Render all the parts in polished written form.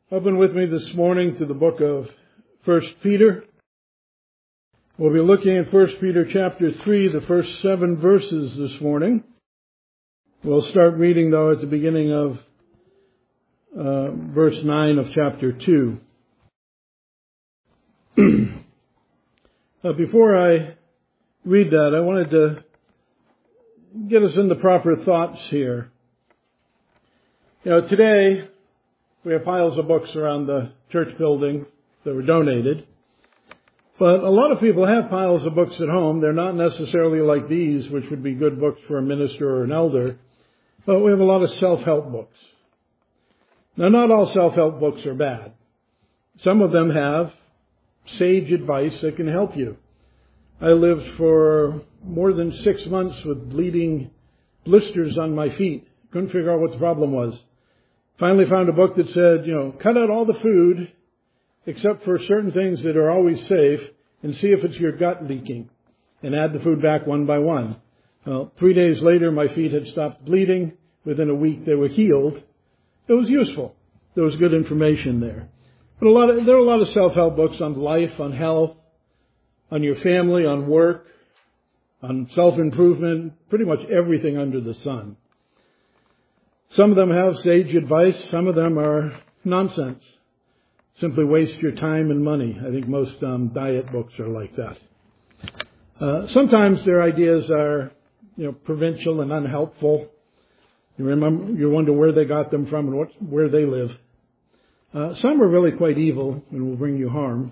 Open with me this morning to the book of 1 Peter. We'll be looking at 1 Peter chapter 3, the first 7 verses this morning. We'll start reading, though, at the beginning of verse 9 of chapter 2. Before I read that, I wanted to get us into proper thoughts here. Today, we have piles of books around the church building that were donated. But a lot of people have piles of books at home. They're not necessarily like these, which would be good books for a minister or an elder. But we have a lot of self-help books. Now, not all self-help books are bad. Some of them have sage advice that can help you. I lived for more than 6 months with bleeding blisters on my feet. Couldn't figure out what the problem was. Finally found a book that said, cut out all the food except for certain things that are always safe and see if it's your gut leaking and add the food back one by one. Well, 3 days later, my feet had stopped bleeding. Within a week, they were healed. It was useful. There was good information there. But there are a lot of self-help books on life, on health, on your family, on work, on self-improvement, pretty much everything under the sun. Some of them have sage advice. Some of them are nonsense. Simply waste your time and money. I think most diet books are like that. Sometimes their ideas are, provincial and unhelpful. You wonder where they got them from and where they live. Some are really quite evil and will bring you harm.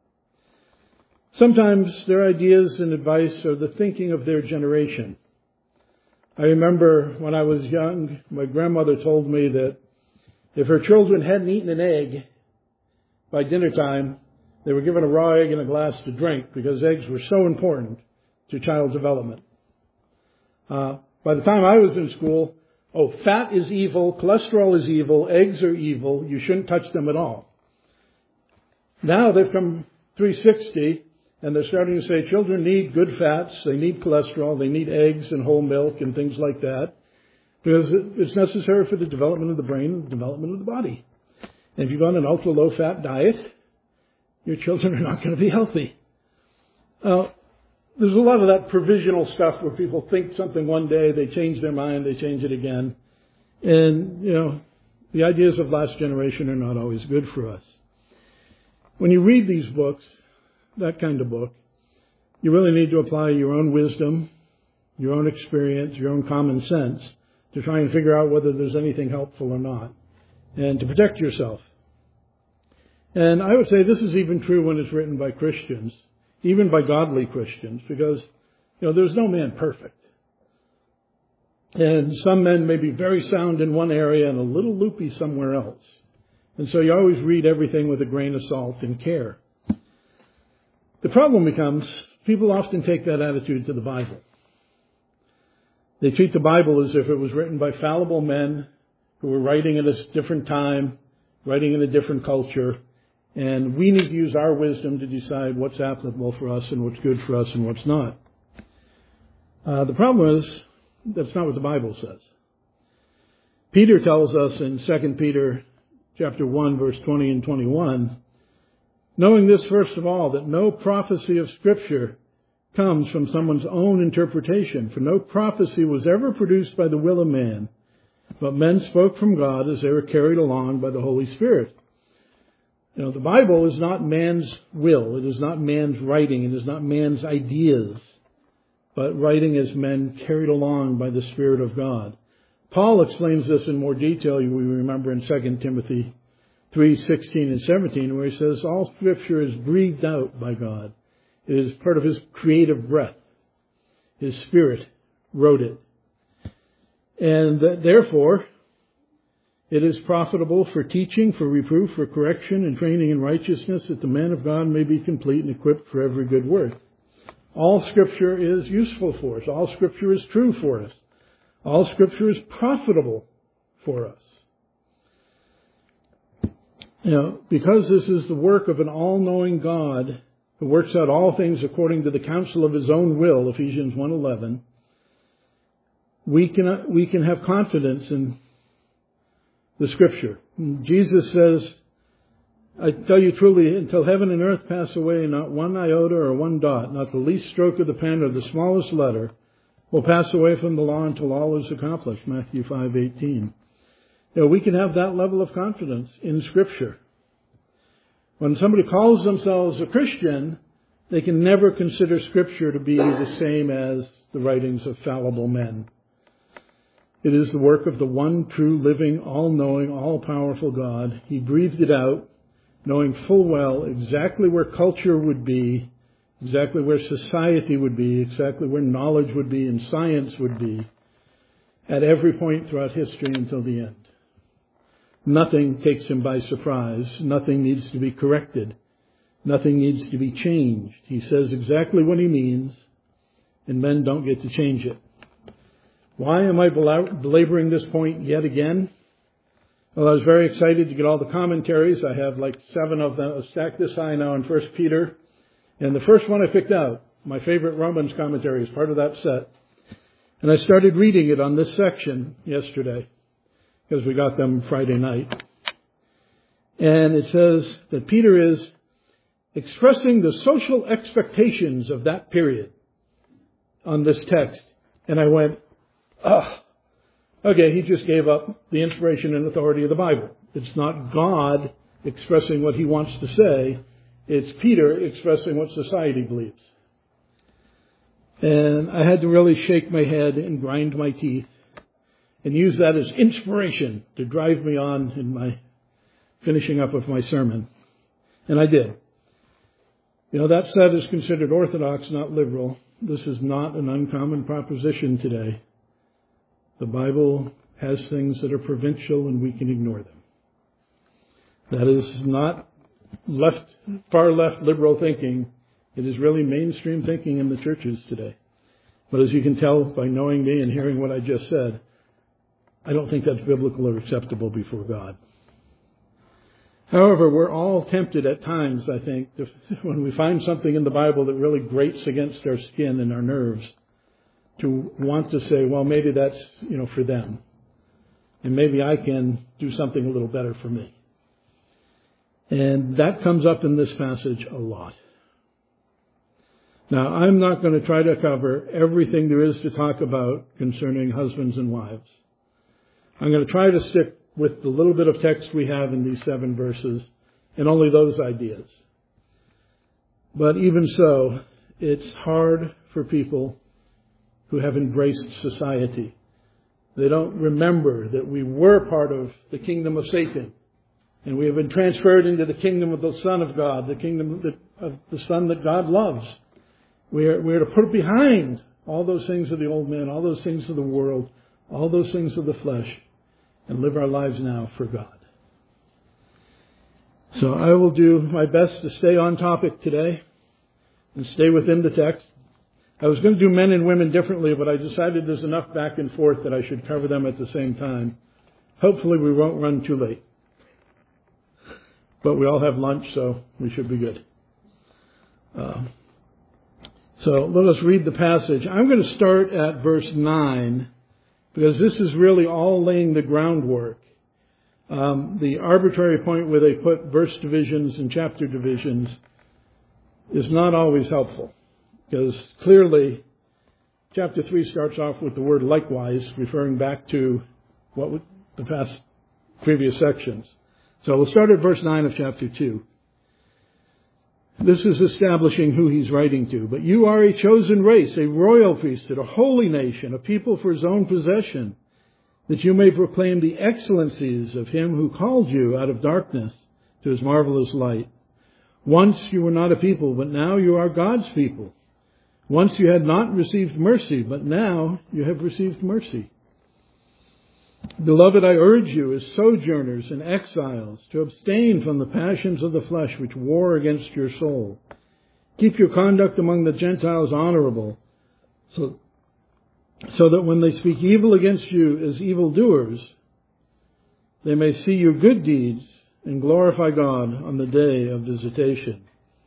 Sometimes their ideas and advice are the thinking of their generation. I remember when I was young, my grandmother told me that if her children hadn't eaten an egg by dinner time, they were given a raw egg and a glass to drink because eggs were so important to child development. By the time I was in school, fat is evil, cholesterol is evil, eggs are evil, you shouldn't touch them at all. Now they've come 360, and they're starting to say children need good fats, they need cholesterol, they need eggs and whole milk and things like that, because it's necessary for the development of the brain and the development of the body. And if you go on an ultra-low-fat diet, your children are not going to be healthy. There's a lot of that provisional stuff where people think something one day, they change their mind, they change it again. And, the ideas of last generation are not always good for us. When you read these books, that kind of book, you really need to apply your own wisdom, your own experience, your own common sense to try and figure out whether there's anything helpful or not, and to protect yourself. And I would say this is even true when it's written by Christians, even by godly Christians, because, there's no man perfect. And some men may be very sound in one area and a little loopy somewhere else. And so you always read everything with a grain of salt and care. The problem becomes, people often take that attitude to the Bible. They treat the Bible as if it was written by fallible men who were writing at a different time, writing in a different culture, and we need to use our wisdom to decide what's applicable for us and what's good for us and what's not. The problem is, that's not what the Bible says. Peter tells us in 2 Peter chapter 1, verse 20 and 21, knowing this, first of all, that no prophecy of Scripture comes from someone's own interpretation, for no prophecy was ever produced by the will of man, but men spoke from God as they were carried along by the Holy Spirit. The Bible is not man's will, it is not man's writing, it is not man's ideas, but writing as men carried along by the Spirit of God. Paul explains this in more detail, we remember in 2 Timothy 3:16 and 17, where he says, all Scripture is breathed out by God. It is part of His creative breath. His Spirit wrote it. And therefore, it is profitable for teaching, for reproof, for correction, and training in righteousness, that the man of God may be complete and equipped for every good work. All Scripture is useful for us. All Scripture is true for us. All Scripture is profitable for us. Because this is the work of an all-knowing God who works out all things according to the counsel of His own will, Ephesians 1:11, we can have confidence in the Scripture. Jesus says, I tell you truly, until heaven and earth pass away, not one iota or one dot, not the least stroke of the pen or the smallest letter, will pass away from the law until all is accomplished. Matthew 5:18. We can have that level of confidence in Scripture. When somebody calls themselves a Christian, they can never consider Scripture to be the same as the writings of fallible men. It is the work of the one true, living, all-knowing, all-powerful God. He breathed it out, knowing full well exactly where culture would be, exactly where society would be, exactly where knowledge would be and science would be, at every point throughout history until the end. Nothing takes him by surprise. Nothing needs to be corrected. Nothing needs to be changed. He says exactly what he means, and men don't get to change it. Why am I belaboring this point yet again? Well, I was very excited to get all the commentaries. I have like 7 of them stacked this high now in 1 Peter. And the first one I picked out, my favorite Romans commentary, is part of that set. And I started reading it on this section yesterday, because we got them Friday night. And it says that Peter is expressing the social expectations of that period on this text. And I went, okay, he just gave up the inspiration and authority of the Bible. It's not God expressing what he wants to say. It's Peter expressing what society believes. And I had to really shake my head and grind my teeth and use that as inspiration to drive me on in my finishing up of my sermon. And I did. That set is considered orthodox, not liberal. This is not an uncommon proposition today. The Bible has things that are provincial and we can ignore them. That is not far left liberal thinking. It is really mainstream thinking in the churches today. But as you can tell by knowing me and hearing what I just said, I don't think that's biblical or acceptable before God. However, we're all tempted at times, I think, when we find something in the Bible that really grates against our skin and our nerves, to want to say, well, maybe that's, for them. And maybe I can do something a little better for me. And that comes up in this passage a lot. Now, I'm not going to try to cover everything there is to talk about concerning husbands and wives. I'm going to try to stick with the little bit of text we have in these 7 verses and only those ideas. But even so, it's hard for people who have embraced society. They don't remember that we were part of the kingdom of Satan, and we have been transferred into the kingdom of the Son of God, the kingdom of the Son that God loves. We are to put behind all those things of the old man, all those things of the world, all those things of the flesh, and live our lives now for God. So I will do my best to stay on topic today and stay within the text. I was going to do men and women differently, but I decided there's enough back and forth that I should cover them at the same time. Hopefully we won't run too late. But we all have lunch, so we should be good. So let us read the passage. I'm going to start at verse 9, because this is really all laying the groundwork. The arbitrary point where they put verse divisions and chapter divisions is not always helpful, because clearly chapter 3 starts off with the word likewise, referring back to the previous sections. So we'll start at verse 9 of chapter 2. This is establishing who he's writing to. But you are a chosen race, a royal priesthood, a holy nation, a people for his own possession, that you may proclaim the excellencies of him who called you out of darkness to his marvelous light. Once you were not a people, but now you are God's people. Once you had not received mercy, but now you have received mercy. Beloved, I urge you as sojourners and exiles to abstain from the passions of the flesh which war against your soul. Keep your conduct among the Gentiles honorable, so that when they speak evil against you as evildoers, they may see your good deeds and glorify God on the day of visitation.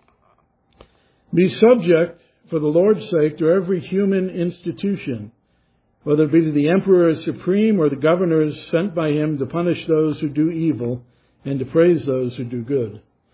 Be subject, for the Lord's sake, to every human institution, whether it be to the emperor as supreme or the governors sent by him to punish those who do evil and to praise those who do good.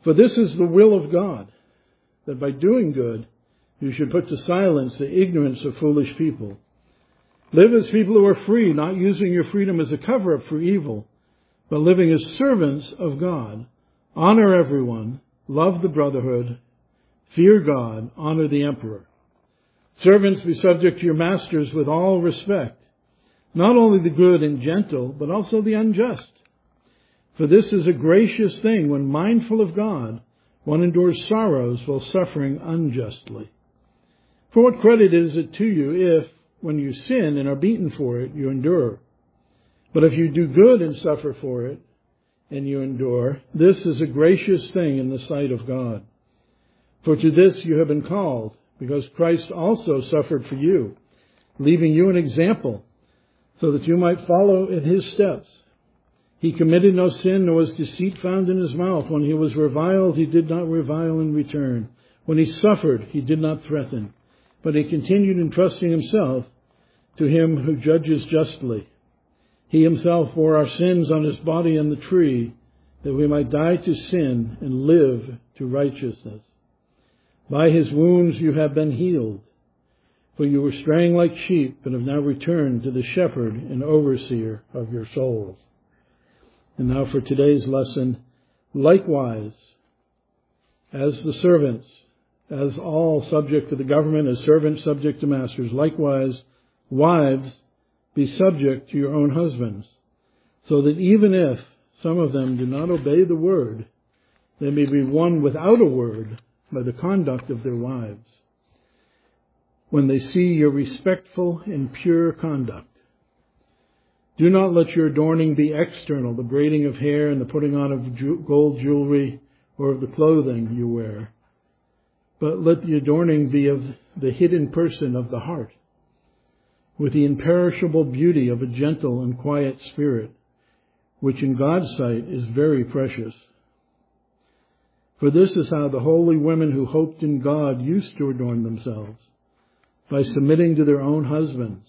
For this is the will of God, that by doing good you should put to silence the ignorance of foolish people. Live as people who are free, not using your freedom as a cover-up for evil, but living as servants of God. Honor everyone, love the brotherhood, fear God, honor the emperor. Servants, be subject to your masters with all respect, not only the good and gentle, but also the unjust. For this is a gracious thing when, mindful of God, one endures sorrows while suffering unjustly. For what credit is it to you if, when you sin and are beaten for it, you endure? But if you do good and suffer for it, and you endure, this is a gracious thing in the sight of God. For to this you have been called, because Christ also suffered for you, leaving you an example, so that you might follow in his steps. He committed no sin, nor was deceit found in his mouth. When he was reviled, he did not revile in return. When he suffered, he did not threaten, but he continued entrusting himself to him who judges justly. He himself bore our sins on his body on the tree, that we might die to sin and live to righteousness. By his wounds you have been healed, for you were straying like sheep, but have now returned to the shepherd and overseer of your souls. And now for today's lesson, likewise, as the servants, as all subject to the government, as servants subject to masters, likewise, wives, be subject to your own husbands, so that even if some of them do not obey the word, they may be won without a word by the conduct of their wives, when they see your respectful and pure conduct. Do not let your adorning be external, the braiding of hair and the putting on of gold jewelry or of the clothing you wear, but let the adorning be of the hidden person of the heart, with the imperishable beauty of a gentle and quiet spirit, which in God's sight is very precious. For this is how the holy women who hoped in God used to adorn themselves, by submitting to their own husbands,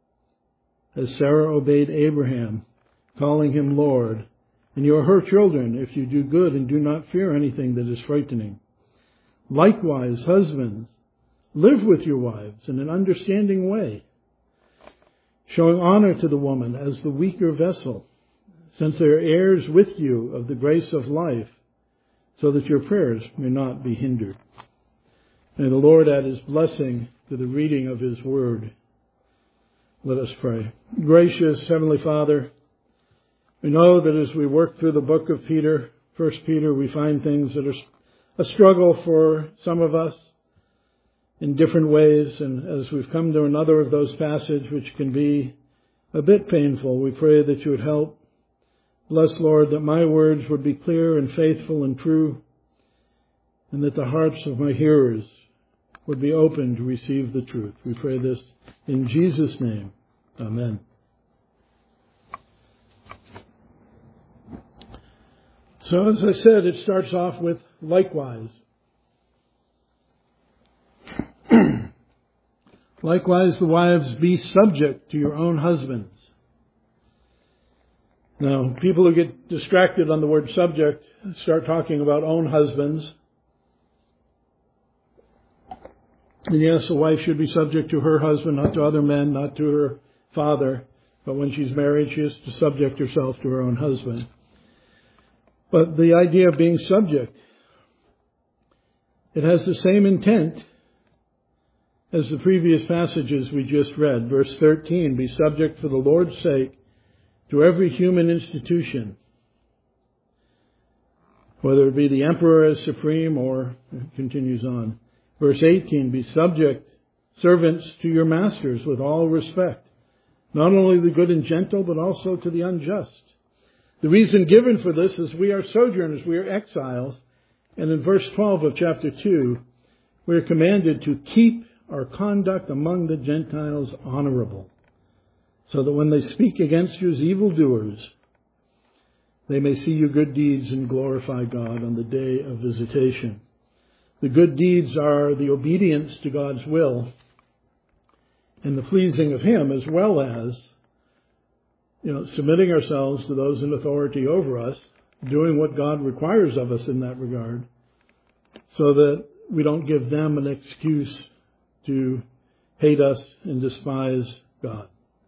as Sarah obeyed Abraham, calling him Lord. And you are her children if you do good and do not fear anything that is frightening. Likewise, husbands, live with your wives in an understanding way, showing honor to the woman as the weaker vessel, since they are heirs with you of the grace of life, so that your prayers may not be hindered. May the Lord add his blessing to the reading of his word. Let us pray. Gracious Heavenly Father, we know that as we work through the book of Peter, 1 Peter, we find things that are a struggle for some of us in different ways. And as we've come to another of those passages which can be a bit painful, we pray that you would help. Bless, Lord, that my words would be clear and faithful and true, and that the hearts of my hearers would be open to receive the truth. We pray this in Jesus' name. Amen. So as I said, it starts off with likewise. Likewise, the wives, be subject to your own husbands. Now, people who get distracted on the word subject start talking about own husbands. And yes, a wife should be subject to her husband, not to other men, not to her father. But when she's married, she is to subject herself to her own husband. But the idea of being subject, it has the same intent as the previous passages we just read. Verse 13, be subject for the Lord's sake to every human institution, whether it be the emperor as supreme or, it continues on. Verse 18, be subject, servants, to your masters with all respect, not only the good and gentle, but also to the unjust. The reason given for this is we are sojourners, we are exiles, and in verse 12 of chapter 2, we are commanded to keep our conduct among the Gentiles honorable, so that when they speak against you as evildoers, they may see your good deeds and glorify God on the day of visitation. The good deeds are the obedience to God's will and the pleasing of Him, as well as, submitting ourselves to those in authority over us doing what God requires of us in that regard, so that we don't give them an excuse to hate us and despise God.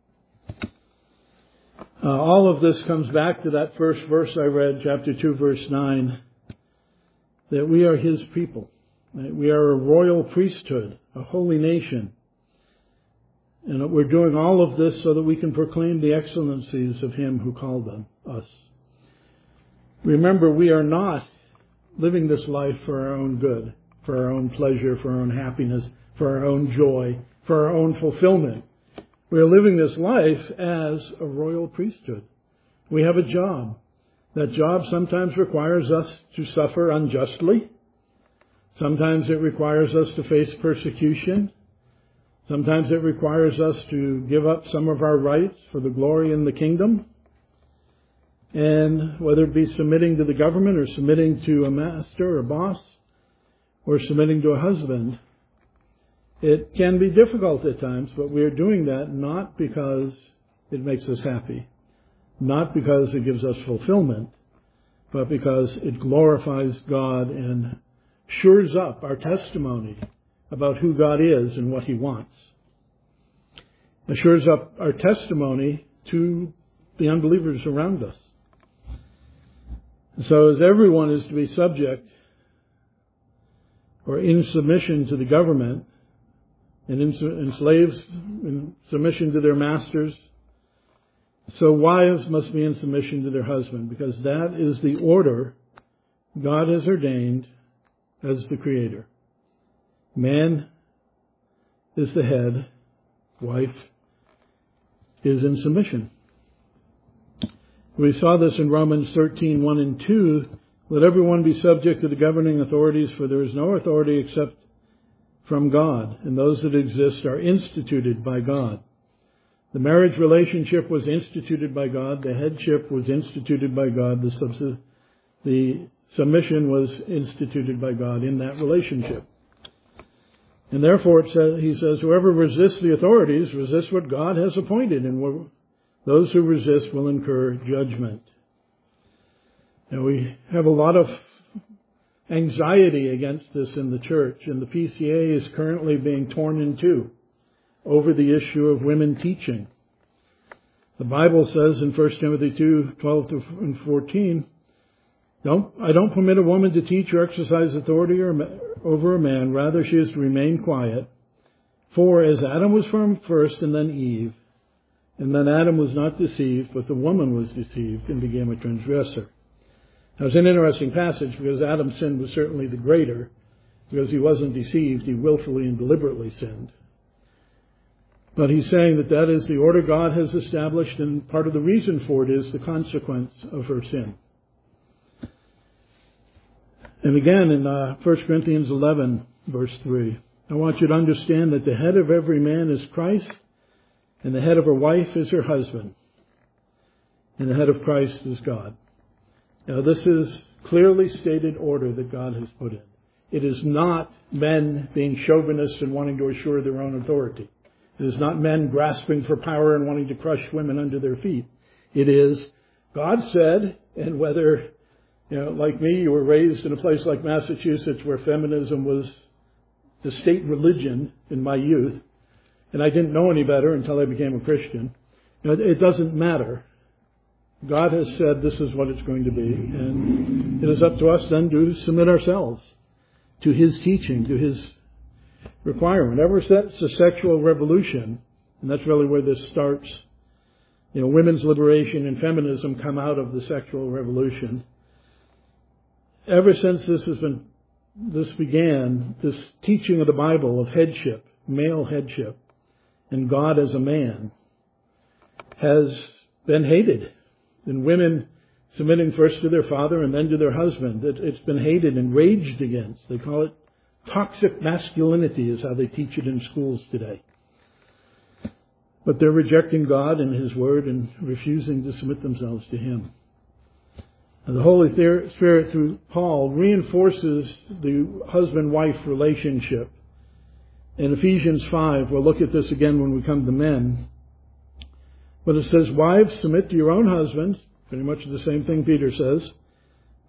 All of this comes back to that first verse I read, chapter 2, verse 9, that we are His people. We are a royal priesthood, a holy nation. And we're doing all of this so that we can proclaim the excellencies of Him who called us. Remember, we are not living this life for our own good, for our own pleasure, for our own happiness, for our own joy, for our own fulfillment. We are living this life as a royal priesthood. We have a job. That job sometimes requires us to suffer unjustly. Sometimes it requires us to face persecution. Sometimes it requires us to give up some of our rights for the glory in the kingdom. And whether it be submitting to the government or submitting to a master or boss or submitting to a husband, it can be difficult at times, but we are doing that not because it makes us happy, not because it gives us fulfillment, but because it glorifies God and shores up our testimony about who God is and what He wants. It shores up our testimony to the unbelievers around us. So as everyone is to be subject or in submission to the government, and slaves in submission to their masters, so wives must be in submission to their husband, because that is the order God has ordained as the Creator. Man is the head, wife is in submission. We saw this in Romans 13, 1 and 2. Let everyone be subject to the governing authorities, for there is no authority except from God, and those that exist are instituted by God. The marriage relationship was instituted by God. The headship was instituted by God. The submission was instituted by God in that relationship. And therefore, he says, whoever resists the authorities resists what God has appointed, and those who resist will incur judgment. Now, we have a lot of anxiety against this in the church, and the PCA is currently being torn in two over the issue of women teaching. The Bible says in 1 Timothy 2, 12 and 14, I don't permit a woman to teach or exercise authority over a man. Rather, she is to remain quiet. For as Adam was from first and then Eve, and then Adam was not deceived, but the woman was deceived and became a transgressor. Now, it's an interesting passage because Adam's sin was certainly the greater, because he wasn't deceived, he willfully and deliberately sinned. But he's saying that that is the order God has established, and part of the reason for it is the consequence of her sin. And again in 1 Corinthians 11, verse 3, I want you to understand that the head of every man is Christ, and the head of a wife is her husband, and the head of Christ is God. Now, this is clearly stated order that God has put in. It is not men being chauvinists and wanting to assure their own authority. It is not men grasping for power and wanting to crush women under their feet. It is, God said, and whether, like me, you were raised in a place like Massachusetts where feminism was the state religion in my youth, and I didn't know any better until I became a Christian. It doesn't matter. God has said this is what it's going to be, and it is up to us then to submit ourselves to His teaching, to His requirement. Ever since the sexual revolution, and that's really where this starts, women's liberation and feminism come out of the sexual revolution. Ever since this began, this teaching of the Bible of headship, male headship, and God as a man, has been hated. And women submitting first to their father and then to their husband, it's been hated and raged against. They call it toxic masculinity is how they teach it in schools today. But they're rejecting God and His Word and refusing to submit themselves to Him. And the Holy Spirit, through Paul, reinforces the husband-wife relationship. In Ephesians 5, we'll look at this again when we come to men. But it says, wives, submit to your own husbands, pretty much the same thing Peter says,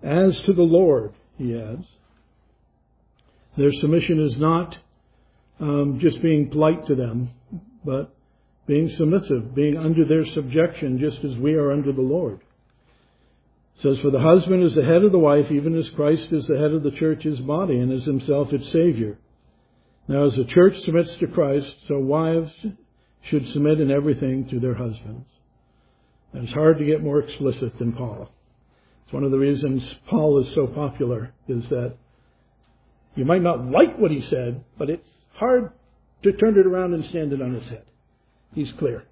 As to the Lord, he adds, their submission is not just being polite to them, but being submissive, being under their subjection, just as we are under the Lord. It says, for the husband is the head of the wife, even as Christ is the head of the church, his body, and is himself its Savior. Now, as the church submits to Christ, so wives should submit in everything to their husbands. And it's hard to get more explicit than Paul. It's one of the reasons Paul is so popular, is that you might not like what he said, but it's hard to turn it around and stand it on its head. He's clear.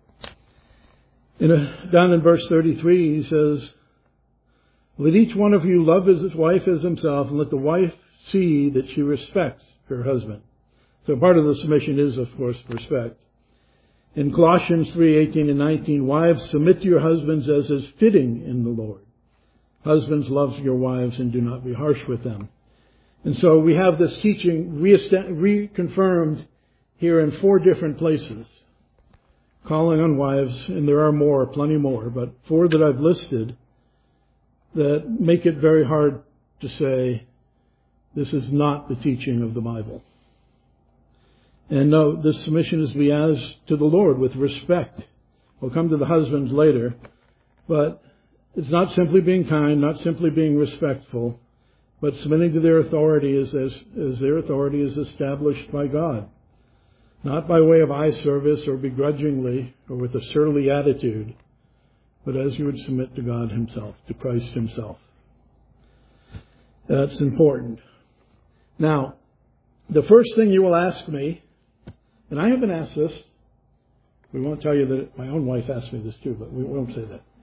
Down in verse 33, he says, let each one of you love his wife as himself, and let the wife see that she respects her husband. So part of the submission is, of course, respect. In Colossians 3:18 and 19, wives, submit to your husbands as is fitting in the Lord. Husbands, love your wives and do not be harsh with them. And so we have this teaching reconfirmed here in 4 different places, calling on wives, and there are more, plenty more, but 4 that I've listed that make it very hard to say this is not the teaching of the Bible. And no, this submission is to be as to the Lord with respect. We'll come to the husbands later, but it's not simply being kind, not simply being respectful, but submitting to their authority as their authority is established by God. Not by way of eye service or begrudgingly or with a surly attitude, but as you would submit to God himself, to Christ himself. That's important. Now, the first thing you will ask me, and I haven't asked this, we won't tell you that my own wife asked me this too, but we won't say that.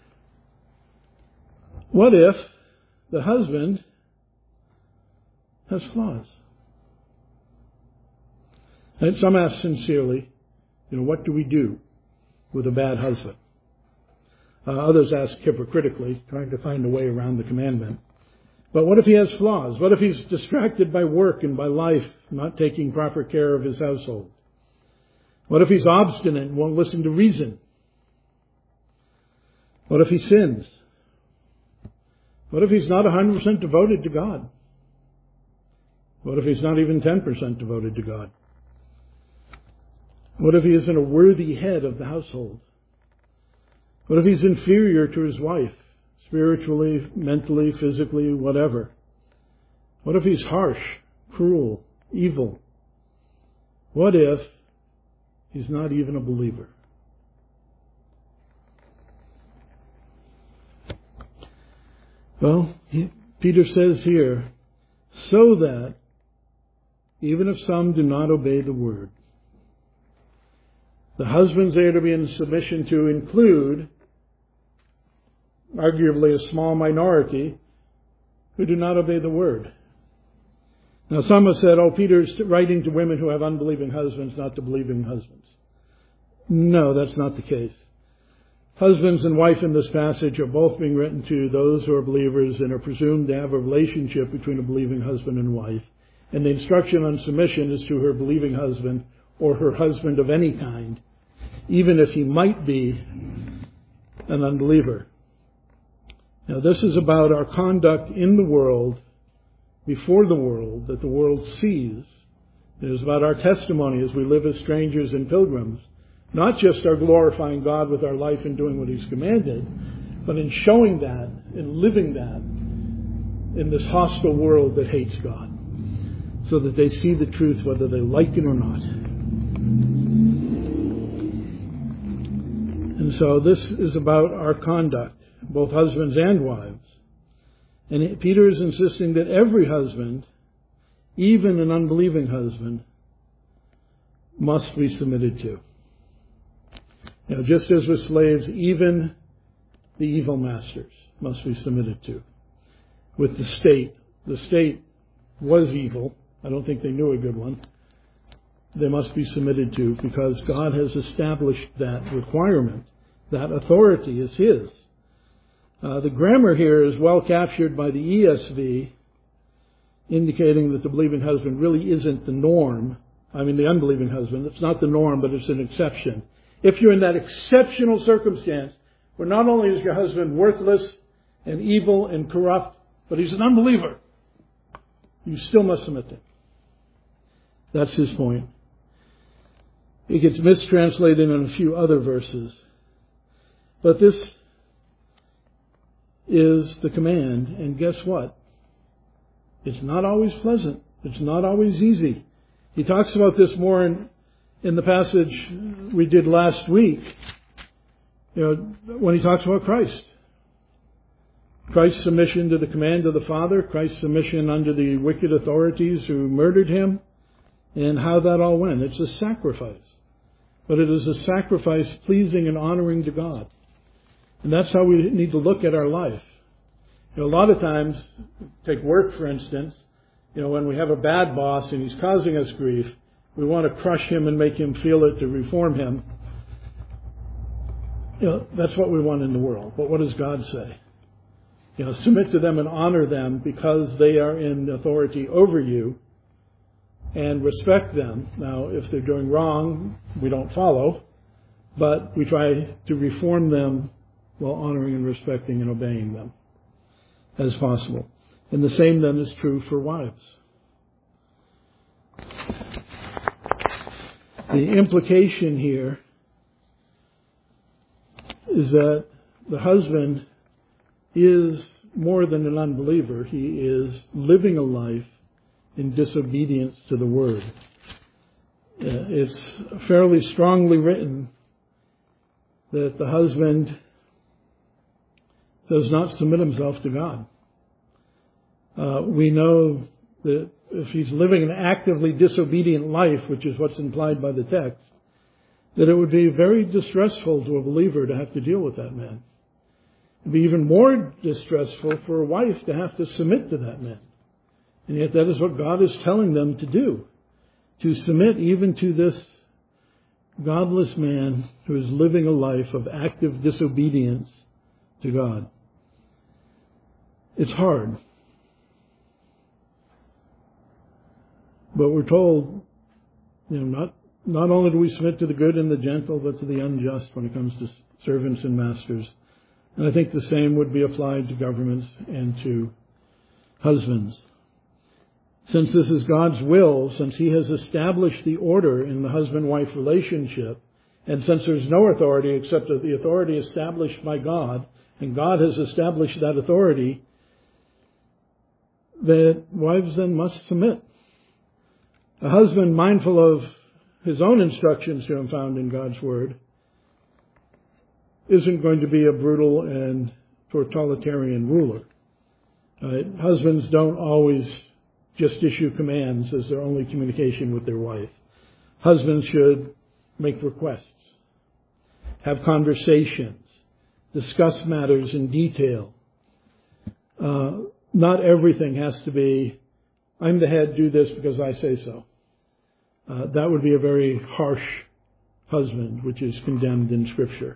What if the husband has flaws? And some ask sincerely, what do we do with a bad husband? Others ask hypocritically, trying to find a way around the commandment. But what if he has flaws? What if he's distracted by work and by life, not taking proper care of his household? What if he's obstinate and won't listen to reason? What if he sins? What if he's not 100% devoted to God? What if he's not even 10% devoted to God? What if he isn't a worthy head of the household? What if he's inferior to his wife, spiritually, mentally, physically, whatever? What if he's harsh, cruel, evil? What if he's not even a believer? Well, Peter says here, so that even if some do not obey the word, the husbands they are to be in submission to include, arguably a small minority, who do not obey the word. Now some have said, Peter's writing to women who have unbelieving husbands, not to believing husbands. No, that's not the case. Husbands and wife in this passage are both being written to those who are believers and are presumed to have a relationship between a believing husband and wife. And the instruction on submission is to her believing husband or her husband of any kind, even if he might be an unbeliever. Now, this is about our conduct in the world, before the world, that the world sees. It is about our testimony as we live as strangers and pilgrims. Not just our glorifying God with our life and doing what he's commanded, but in showing that and living that in this hostile world that hates God, so that they see the truth whether they like it or not. And so this is about our conduct, both husbands and wives. And Peter is insisting that every husband, even an unbelieving husband, must be submitted to. Now, just as with slaves, even the evil masters must be submitted to. With the state was evil. I don't think they knew a good one. They must be submitted to because God has established that requirement. That authority is his. The grammar here is well captured by the ESV, indicating that the believing husband really isn't the norm. I mean, the unbelieving husband. It's not the norm, but it's an exception. If you're in that exceptional circumstance where not only is your husband worthless and evil and corrupt, but he's an unbeliever. You still must submit to him. That's his point. It gets mistranslated in a few other verses. But this is the command, and guess what? It's not always pleasant. It's not always easy. He talks about this more in the passage we did last week, when he talks about Christ. Christ's submission to the command of the Father, Christ's submission under the wicked authorities who murdered him, and how that all went. It's a sacrifice. But it is a sacrifice pleasing and honoring to God. And that's how we need to look at our life. A lot of times, take work for instance, when we have a bad boss and he's causing us grief, we want to crush him and make him feel it to reform him. That's what we want in the world. But what does God say? Submit to them and honor them because they are in authority over you, and respect them. Now, if they're doing wrong, we don't follow, but we try to reform them while honoring and respecting and obeying them as possible. And the same then is true for wives. The implication here is that the husband is more than an unbeliever. He is living a life in disobedience to the Word. It's fairly strongly written that the husband does not submit himself to God. We know that if he's living an actively disobedient life, which is what's implied by the text, that it would be very distressful to a believer to have to deal with that man. It would be even more distressful for a wife to have to submit to that man. And yet that is what God is telling them to do. To submit even to this godless man who is living a life of active disobedience to God. It's hard. But we're told, not only do we submit to the good and the gentle, but to the unjust when it comes to servants and masters. And I think the same would be applied to governments and to husbands. Since this is God's will, since He has established the order in the husband-wife relationship, and since there's no authority except the authority established by God, and God has established that authority, that wives then must submit. A husband mindful of his own instructions to him found in God's Word isn't going to be a brutal and totalitarian ruler. Husbands don't always just issue commands as their only communication with their wife. Husbands should make requests, have conversations, discuss matters in detail. Not everything has to be, I'm the head, do this because I say so. That would be a very harsh husband, which is condemned in Scripture.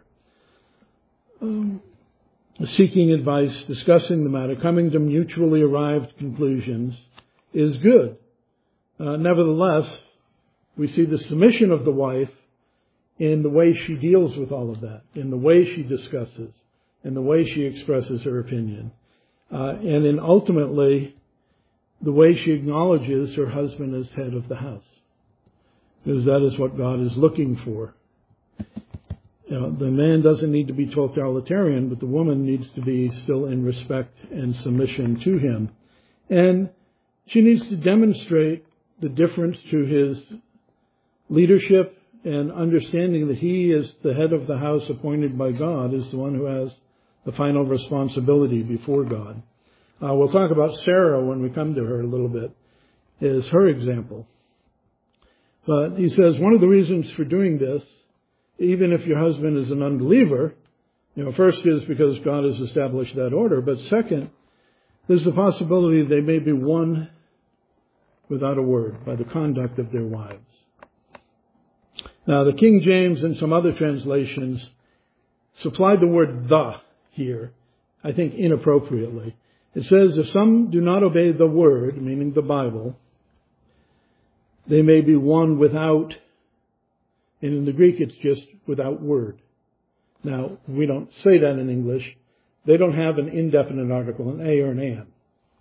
Seeking advice, discussing the matter, coming to mutually arrived conclusions is good. Nevertheless, we see the submission of the wife in the way she deals with all of that, in the way she discusses, in the way she expresses her opinion, and in ultimately the way she acknowledges her husband as head of the house. Because that is what God is looking for. The man doesn't need to be totalitarian, but the woman needs to be still in respect and submission to him. And she needs to demonstrate the difference to his leadership and understanding that he is the head of the house appointed by God, is the one who has the final responsibility before God. We'll talk about Sarah when we come to her a little bit, is her example. But he says one of the reasons for doing this, even if your husband is an unbeliever, first is because God has established that order, but second, there's the possibility they may be won without a word by the conduct of their wives. Now, the King James and some other translations supplied the word "the" here, I think inappropriately. It says, if some do not obey the word, meaning the Bible, they may be won without, and in the Greek it's just without word. Now, we don't say that in English. They don't have an indefinite article, an a or an and.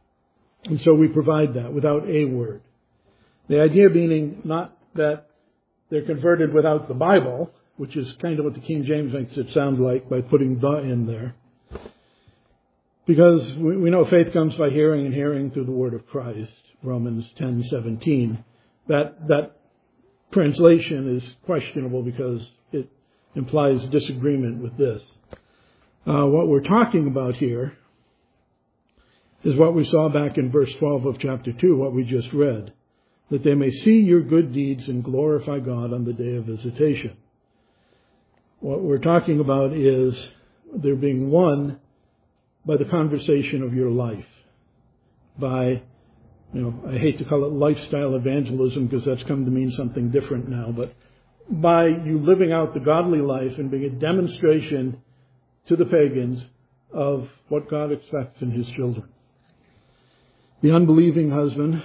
And so we provide that without a word. The idea being not that they're converted without the Bible, which is kind of what the King James makes it sound like by putting the in there. Because we know faith comes by hearing and hearing through the word of Christ, Romans 10:17. That translation is questionable because it implies disagreement with this. What we're talking about here is what we saw back in verse 12 of chapter 2, what we just read. That they may see your good deeds and glorify God on the day of visitation. What we're talking about is there being won by the conversation of your life. By, I hate to call it lifestyle evangelism because that's come to mean something different now, but by you living out the godly life and being a demonstration to the pagans of what God expects in His children. The unbelieving husband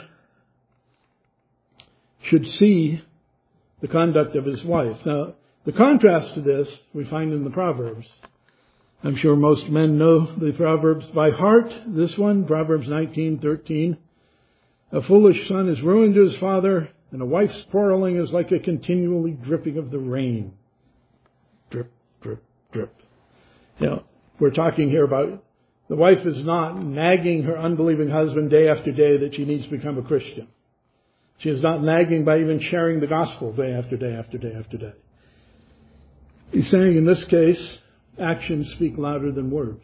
should see the conduct of his wife. Now, the contrast to this we find in the Proverbs. I'm sure most men know the Proverbs by heart. This one, Proverbs 19:13. A foolish son is ruin to his father, and a wife's quarreling is like a continually dripping of the rain. Drip, drip, drip. We're talking here about the wife is not nagging her unbelieving husband day after day that she needs to become a Christian. She is not nagging by even sharing the gospel day after day after day after day. He's saying in this case, actions speak louder than words.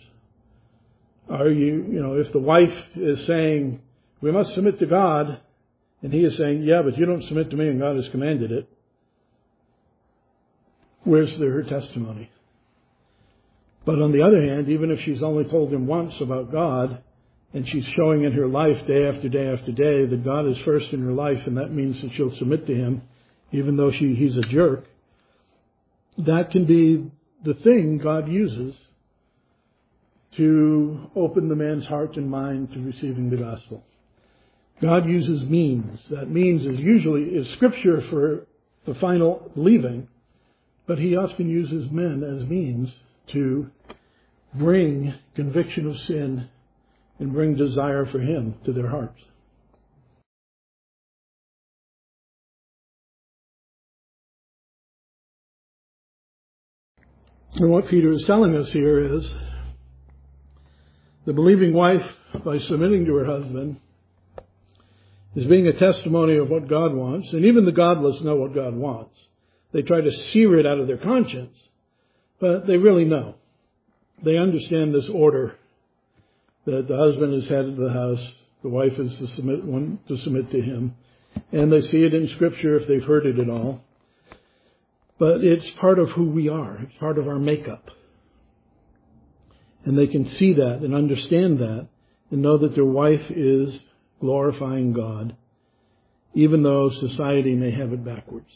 If the wife is saying, we must submit to God, and he is saying, yeah, but you don't submit to me and God has commanded it, where's her testimony? But on the other hand, even if she's only told him once about God, and she's showing in her life day after day after day that God is first in her life, and that means that she'll submit to Him, even though he's a jerk, that can be the thing God uses to open the man's heart and mind to receiving the gospel. God uses means. That means is Scripture for the final believing, but He often uses men as means to bring conviction of sin and bring desire for Him to their hearts. And what Peter is telling us here is the believing wife, by submitting to her husband, is being a testimony of what God wants. And even the godless know what God wants. They try to sear it out of their conscience, but they really know. They understand this order that the husband is head of the house, the wife is to submit to him. And they see it in Scripture if they've heard it at all. But it's part of who we are. It's part of our makeup. And they can see that and understand that and know that their wife is glorifying God, even though society may have it backwards.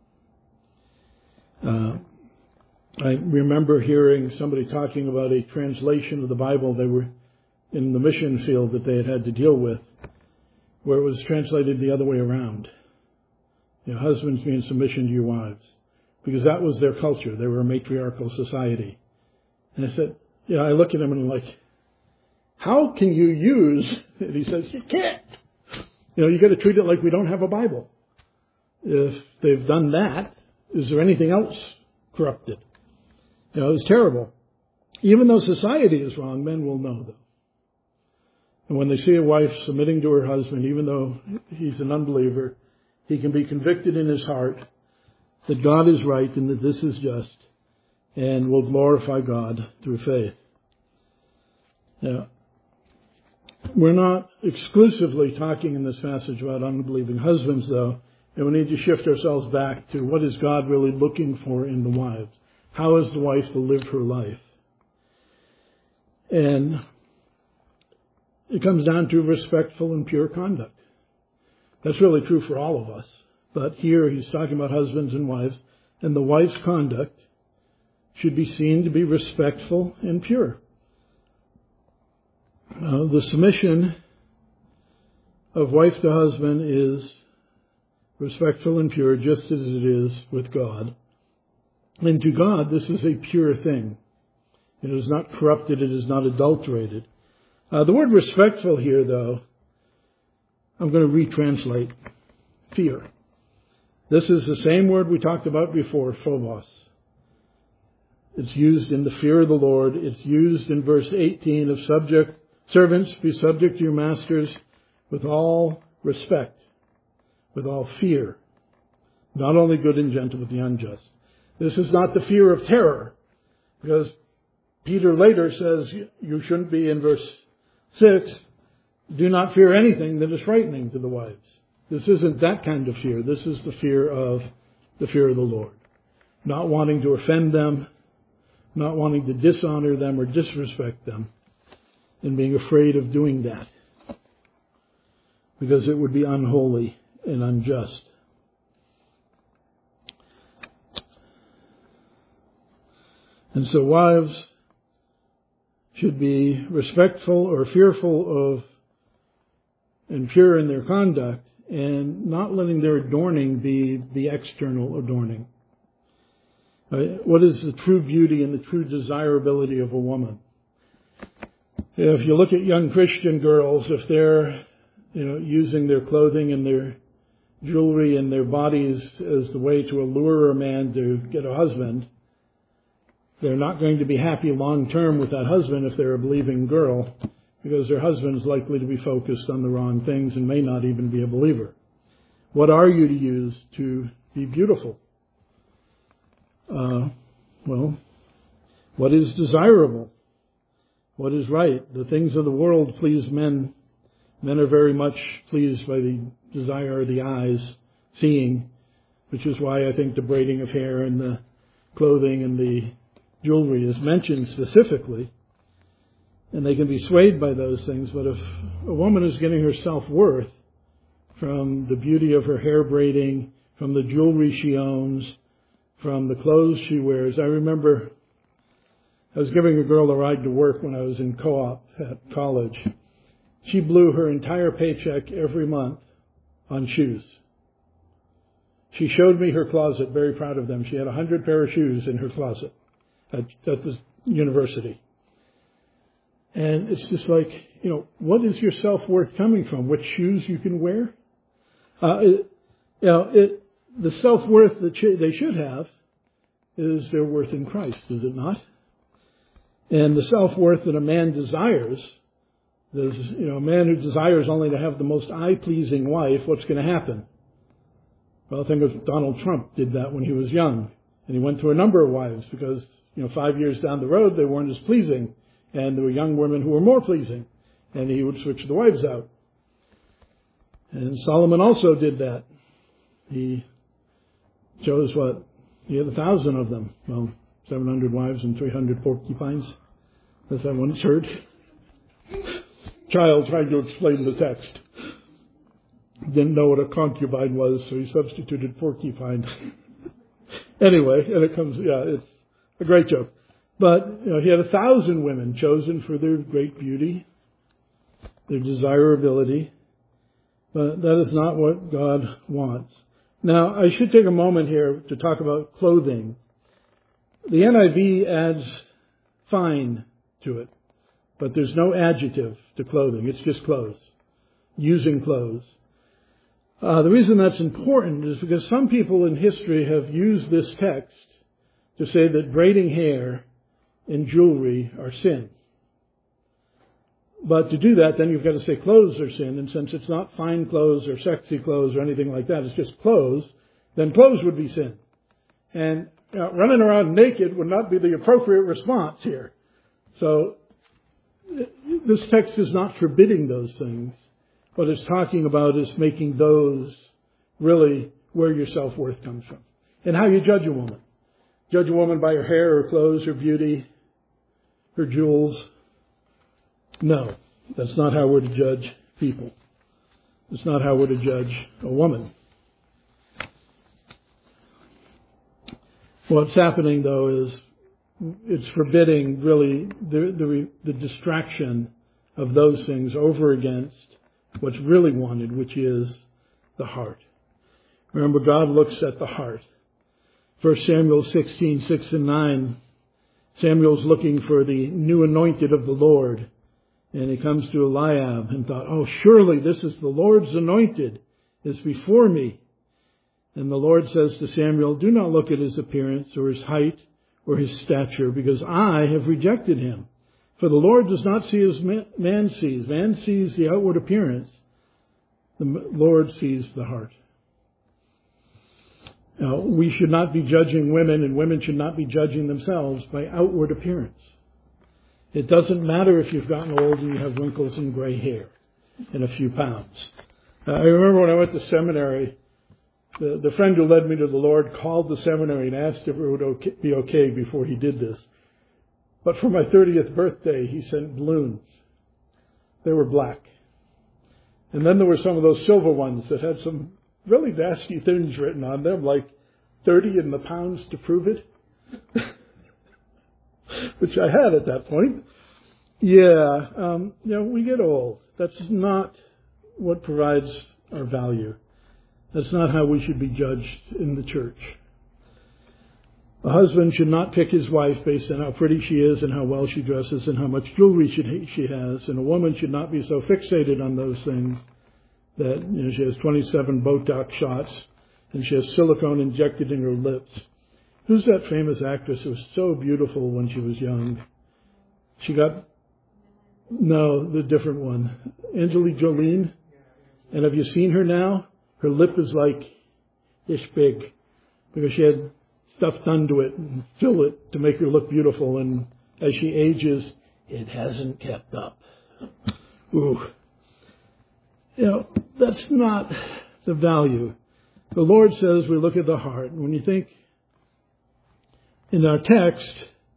I remember hearing somebody talking about a translation of the Bible. They were in the mission field that they had to deal with, where it was translated the other way around. Husbands be in submission to your wives. Because that was their culture. They were a matriarchal society. And I said, I look at him and I'm like, how can you use, and he says, you can't. You got to treat it like we don't have a Bible. If they've done that, is there anything else corrupted? It's terrible. Even though society is wrong, men will know though. And when they see a wife submitting to her husband, even though he's an unbeliever, he can be convicted in his heart that God is right and that this is just, and will glorify God through faith. Now, we're not exclusively talking in this passage about unbelieving husbands, though, and we need to shift ourselves back to what is God really looking for in the wives. How is the wife to live her life? And it comes down to respectful and pure conduct. That's really true for all of us. But here he's talking about husbands and wives, and the wife's conduct should be seen to be respectful and pure. The submission of wife to husband is respectful and pure, just as it is with God. And to God, this is a pure thing. It is not corrupted. It is not adulterated. The word respectful here, though, I'm going to retranslate fear. This is the same word we talked about before, phobos. It's used in the fear of the Lord. It's used in verse 18 of servants, be subject to your masters with all respect, with all fear, not only good and gentle, but the unjust. This is not the fear of terror, because Peter later says you shouldn't be, in verse 6, do not fear anything that is frightening to the wives. This isn't that kind of fear. This is the fear of the Lord. Not wanting to offend them, not wanting to dishonor them or disrespect them, and being afraid of doing that, because it would be unholy and unjust. And so wives should be respectful or fearful of and pure in their conduct, and not letting their adorning be the external adorning. What is the true beauty and the true desirability of a woman? If you look at young Christian girls, if they're, using their clothing and their jewelry and their bodies as the way to allure a man to get a husband, they're not going to be happy long term with that husband if they're a believing girl, because their husband is likely to be focused on the wrong things and may not even be a believer. What are you to use to be beautiful? What is desirable? What is right? The things of the world please men. Men are very much pleased by the desire of the eyes, seeing, which is why I think the braiding of hair and the clothing and the jewelry is mentioned specifically. And they can be swayed by those things, but if a woman is getting her self-worth from the beauty of her hair braiding, from the jewelry she owns, from the clothes she wears. I remember I was giving a girl a ride to work when I was in co-op at college. She blew her entire paycheck every month on shoes. She showed me her closet, very proud of them. She had 100 pair of shoes in her closet at the university. And it's just like, what is your self-worth coming from? Which shoes you can wear? The self-worth that they should have is their worth in Christ, is it not? And the self-worth that a man desires, a man who desires only to have the most eye-pleasing wife, what's going to happen? Well, I think Donald Trump did that when he was young. And he went through a number of wives because, 5 years down the road, they weren't as pleasing. And there were young women who were more pleasing. And he would switch the wives out. And Solomon also did that. He chose he had 1,000 of them. Well, 700 wives and 300 porcupines. As I once heard. Child trying to explain the text. Didn't know what a concubine was, so he substituted porcupine. Anyway, and it's a great joke. But, he had 1,000 women chosen for their great beauty, their desirability. But that is not what God wants. Now, I should take a moment here to talk about clothing. The NIV adds fine to it, but there's no adjective to clothing. It's just clothes, using clothes. The reason that's important is because some people in history have used this text to say that braiding hair and jewelry are sin. But to do that, then you've got to say clothes are sin, and since it's not fine clothes or sexy clothes or anything like that, it's just clothes, then clothes would be sin. And running around naked would not be the appropriate response here. So this text is not forbidding those things. What it's talking about is making those really where your self-worth comes from. And how you judge a woman. Judge a woman by her hair, her clothes, her beauty, her jewels. No, that's not how we're to judge people. It's not how we're to judge a woman. What's happening, though, is it's forbidding really the distraction of those things over against what's really wanted, which is the heart. Remember, God looks at the heart. 1 Samuel 16, 6 and 9, Samuel's looking for the new anointed of the Lord. And he comes to Eliab and thought, oh, surely this is the Lord's anointed is before me. And the Lord says to Samuel, do not look at his appearance or his height or his stature, because I have rejected him. For the Lord does not see as man sees. Man sees the outward appearance. The Lord sees the heart. Now, we should not be judging women, and women should not be judging themselves by outward appearance. It doesn't matter if you've gotten old and you have wrinkles and gray hair and a few pounds. I remember when I went to seminary, the friend who led me to the Lord called the seminary and asked if it would be okay before he did this. But for my 30th birthday, he sent balloons. They were black. And then there were some of those silver ones that had some really nasty things written on them, like 30 in the pounds to prove it. Which I had at that point. We get old. That's not what provides our value. That's not how we should be judged in the church. A husband should not pick his wife based on how pretty she is and how well she dresses and how much jewelry she has. And a woman should not be so fixated on those things that she has 27 Botox shots and she has silicone injected in her lips. Who's that famous actress who was so beautiful when she was young? The different one. Angelina Jolie. And have you seen her now? Her lip is like this big because she had stuff done to it and fill it to make her look beautiful. And as she ages, it hasn't kept up. Ooh. That's not the value. The Lord says we look at the heart. And when you think in our text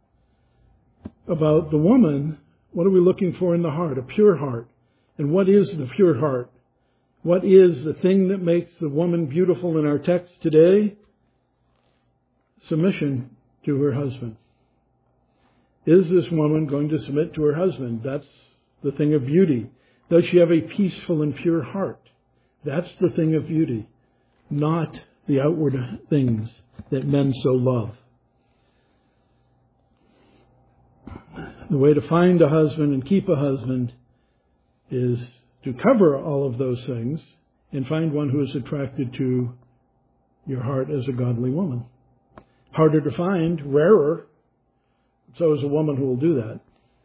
about the woman, what are we looking for in the heart? A pure heart. And what is the pure heart? What is the thing that makes the woman beautiful in our text today? Submission to her husband. Is this woman going to submit to her husband? That's the thing of beauty. Does she have a peaceful and pure heart? That's the thing of beauty, not the outward things that men so love. The way to find a husband and keep a husband is to cover all of those things and find one who is attracted to your heart as a godly woman. Harder to find, rarer. So is a woman who will do that.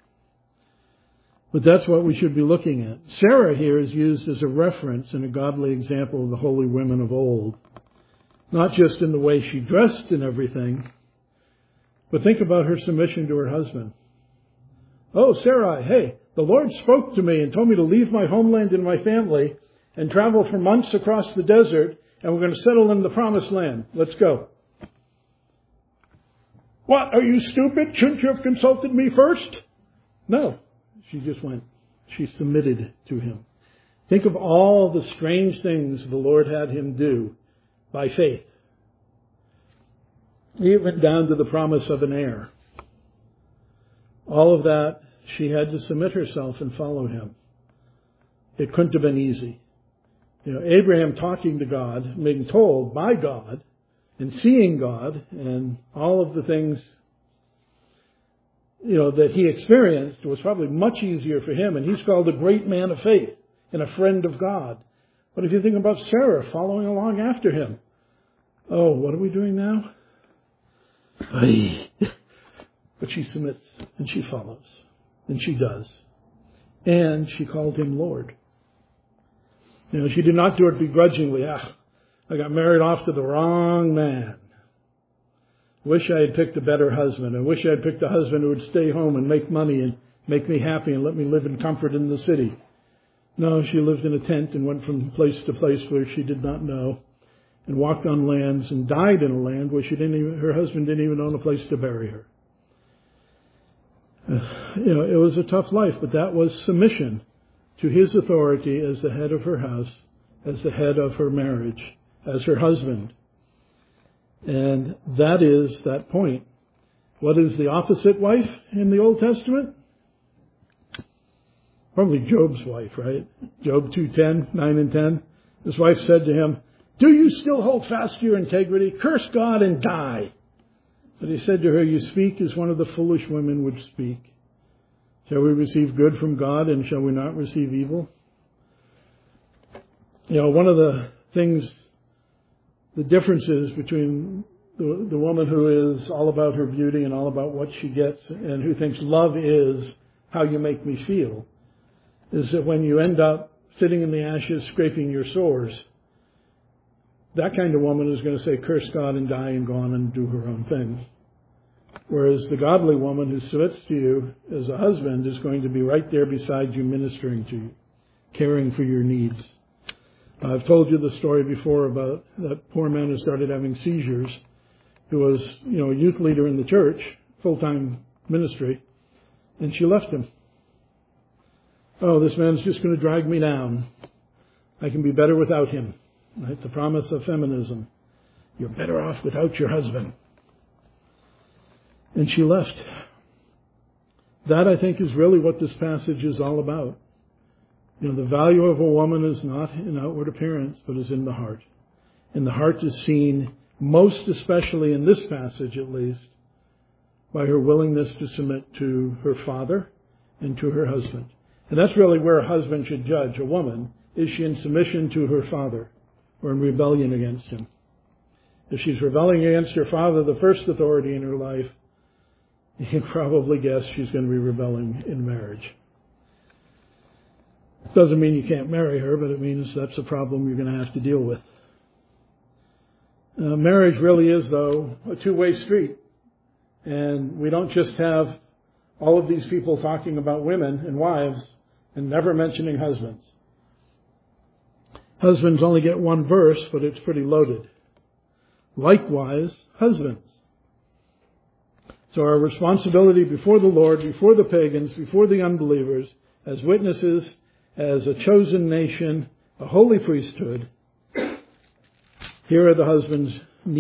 But that's what we should be looking at. Sarah here is used as a reference and a godly example of the holy women of old. Not just in the way she dressed and everything, but think about her submission to her husband. Oh, Sarai, hey, the Lord spoke to me and told me to leave my homeland and my family and travel for months across the desert, and we're going to settle in the promised land. Let's go. What, are you stupid? Shouldn't you have consulted me first? No, she just went. She submitted to him. Think of all the strange things the Lord had him do by faith. Even down to the promise of an heir. All of that, she had to submit herself and follow him. It couldn't have been easy. Abraham talking to God, being told by God, and seeing God, and all of the things, that he experienced was probably much easier for him. And he's called a great man of faith and a friend of God. But if you think about Sarah following along after him, oh, what are we doing now? But she submits and she follows. And she does. And she called him Lord. She did not do it begrudgingly. I got married off to the wrong man. Wish I had picked a better husband. I wish I had picked a husband who would stay home and make money and make me happy and let me live in comfort in the city. No, she lived in a tent and went from place to place where she did not know, and walked on lands and died in a land where her husband didn't even own a place to bury her. It was a tough life, but that was submission to his authority as the head of her house, as the head of her marriage, as her husband. And that is that point. What is the opposite wife in the Old Testament? Probably Job's wife, right? Job 2:10, 9 and 10. His wife said to him, "Do you still hold fast to your integrity? Curse God and die." But he said to her, "You speak as one of the foolish women would speak. Shall we receive good from God, and shall we not receive evil? One of the things, the differences between the woman who is all about her beauty and all about what she gets and who thinks love is how you make me feel, is that when you end up sitting in the ashes scraping your sores, that kind of woman is going to say, curse God and die and go on and do her own thing. Whereas the godly woman who submits to you as a husband is going to be right there beside you, ministering to you, caring for your needs. I've told you the story before about that poor man who started having seizures, who was, a youth leader in the church, full-time ministry, and she left him. Oh, this man's just going to drag me down. I can be better without him. Right? The promise of feminism. You're better off without your husband. And she left. That, I think, is really what this passage is all about. The value of a woman is not in outward appearance, but is in the heart. And the heart is seen, most especially in this passage at least, by her willingness to submit to her father and to her husband. And that's really where a husband should judge a woman. Is she in submission to her father or in rebellion against him? If she's rebelling against her father, the first authority in her life, you can probably guess she's going to be rebelling in marriage. Doesn't mean you can't marry her, but it means that's a problem you're going to have to deal with. Marriage really is, though, a two-way street. And we don't just have all of these people talking about women and wives and never mentioning husbands. Husbands only get one verse, but it's pretty loaded. Likewise, husbands. So our responsibility before the Lord, before the pagans, before the unbelievers, as witnesses, as a chosen nation, a holy priesthood, here are the husband's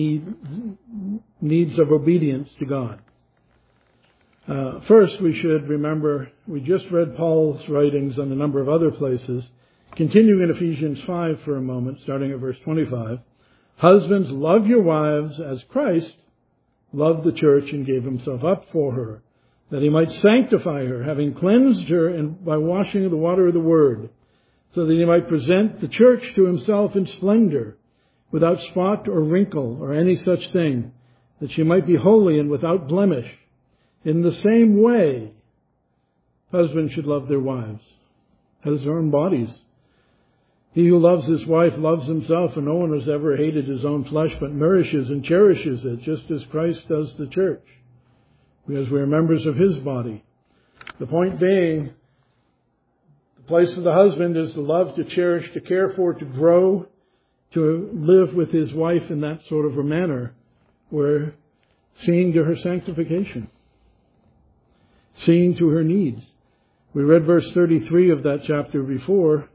needs of obedience to God. First, we should remember, we just read Paul's writings on a number of other places. Continuing in Ephesians 5 for a moment, starting at verse 25. Husbands, love your wives as Christ loved the church and gave himself up for her, that he might sanctify her, having cleansed her and by washing of the water of the word, so that he might present the church to himself in splendor, without spot or wrinkle or any such thing, that she might be holy and without blemish. In the same way, husbands should love their wives as their own bodies. He who loves his wife loves himself, and no one has ever hated his own flesh, but nourishes and cherishes it, just as Christ does the church, because we are members of his body. The point being, the place of the husband is to love, to cherish, to care for, to grow, to live with his wife in that sort of a manner, where seeing to her sanctification, seeing to her needs. We read verse 33 of that chapter before.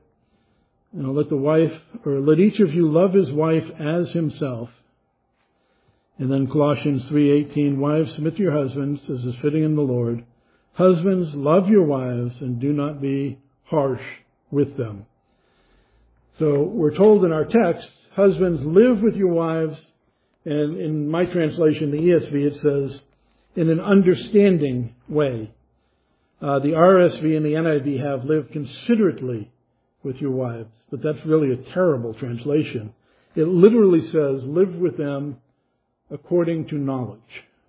Let each of you love his wife as himself. And then Colossians 3:18, wives, submit to your husbands as is fitting in the Lord. Husbands, love your wives and do not be harsh with them. So we're told in our text, husbands, live with your wives. And in my translation, the ESV, it says, in an understanding way. The RSV and the NIV have live considerately with your wives. But that's really a terrible translation. It literally says, live with them according to knowledge.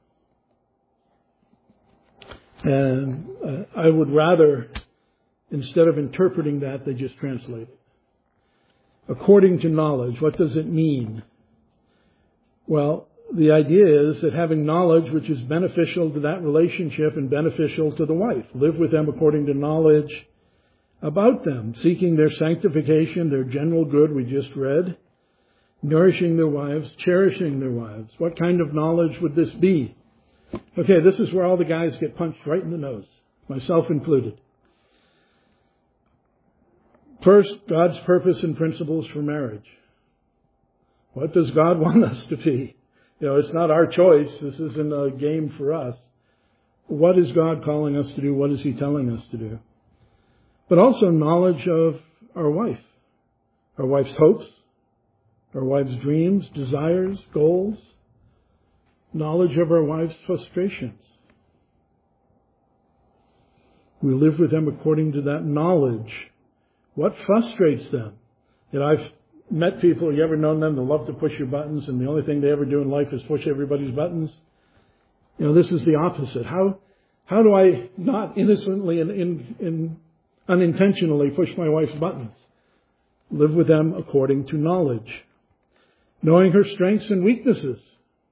And I would rather, instead of interpreting that, they just translate it. According to knowledge, what does it mean? Well, the idea is that having knowledge which is beneficial to that relationship and beneficial to the wife. Live with them according to knowledge about them, seeking their sanctification, their general good we just read, nourishing their wives, cherishing their wives. What kind of knowledge would this be? Okay, this is where all the guys get punched right in the nose, myself included. First, God's purpose and principles for marriage. What does God want us to be? It's not our choice. This isn't a game for us. What is God calling us to do? What is he telling us to do? But also knowledge of our wife's hopes, our wife's dreams, desires, goals, knowledge of our wife's frustrations. We live with them according to that knowledge. What frustrates them? And I've met people, you ever known them, that love to push your buttons, and the only thing they ever do in life is push everybody's buttons? This is the opposite. How do I not innocently and unintentionally push my wife's buttons? Live with them according to knowledge. Knowing her strengths and weaknesses.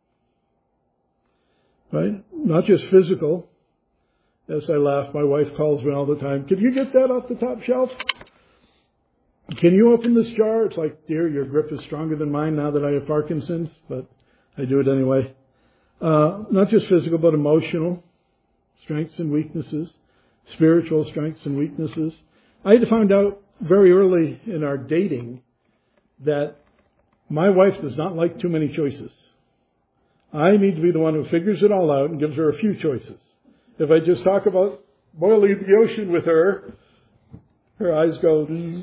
Right? Not just physical. As I laugh, my wife calls me all the time, "Can you get that off the top shelf? Can you open this jar?" It's like, "Dear, your grip is stronger than mine now that I have Parkinson's," but I do it anyway. Not just physical, but emotional strengths and weaknesses, spiritual strengths and weaknesses. I had to find out very early in our dating that my wife does not like too many choices. I need to be the one who figures it all out and gives her a few choices. If I just talk about boiling the ocean with her, her eyes go,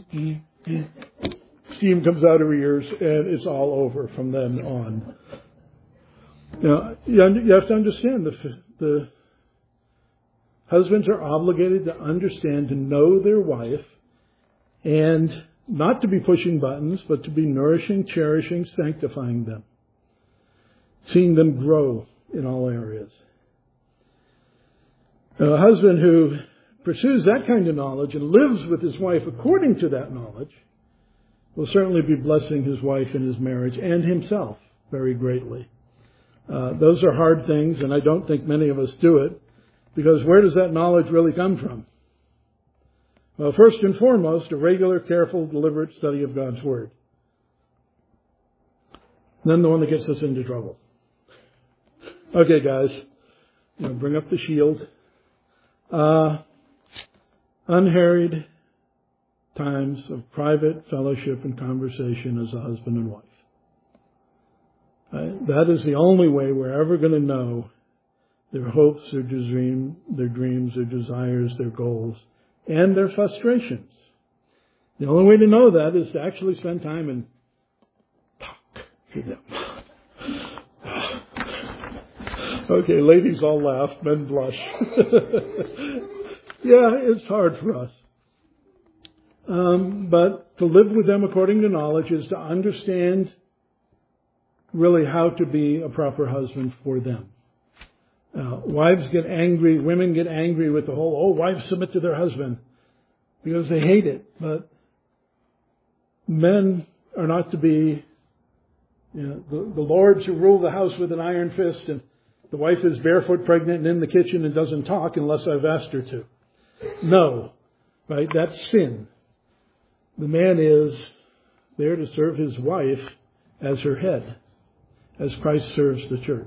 steam comes out of her ears, and it's all over from then on. Now, you have to understand the husbands are obligated to understand, to know their wife, and not to be pushing buttons, but to be nourishing, cherishing, sanctifying them, seeing them grow in all areas. A husband who pursues that kind of knowledge and lives with his wife according to that knowledge will certainly be blessing his wife in his marriage and himself very greatly. Those are hard things, and I don't think many of us do it, because where does that knowledge really come from? Well, first and foremost, a regular, careful, deliberate study of God's Word. Then the one that gets us into trouble. Okay, guys, bring up the shield. Unharried times of private fellowship and conversation as a husband and wife. That is the only way we're ever going to know their hopes, their dreams, their desires, their goals, and their frustrations. The only way to know that is to actually spend time and talk to them. Okay, ladies all laugh, men blush. Yeah, it's hard for us. But to live with them according to knowledge is to understand really how to be a proper husband for them. Wives get angry, women get angry with the whole, wives submit to their husband, because they hate it. But men are not to be, the lords who rule the house with an iron fist, and the wife is barefoot, pregnant, and in the kitchen and doesn't talk unless I've asked her to. No, right? That's sin. The man is there to serve his wife as her head, as Christ serves the church.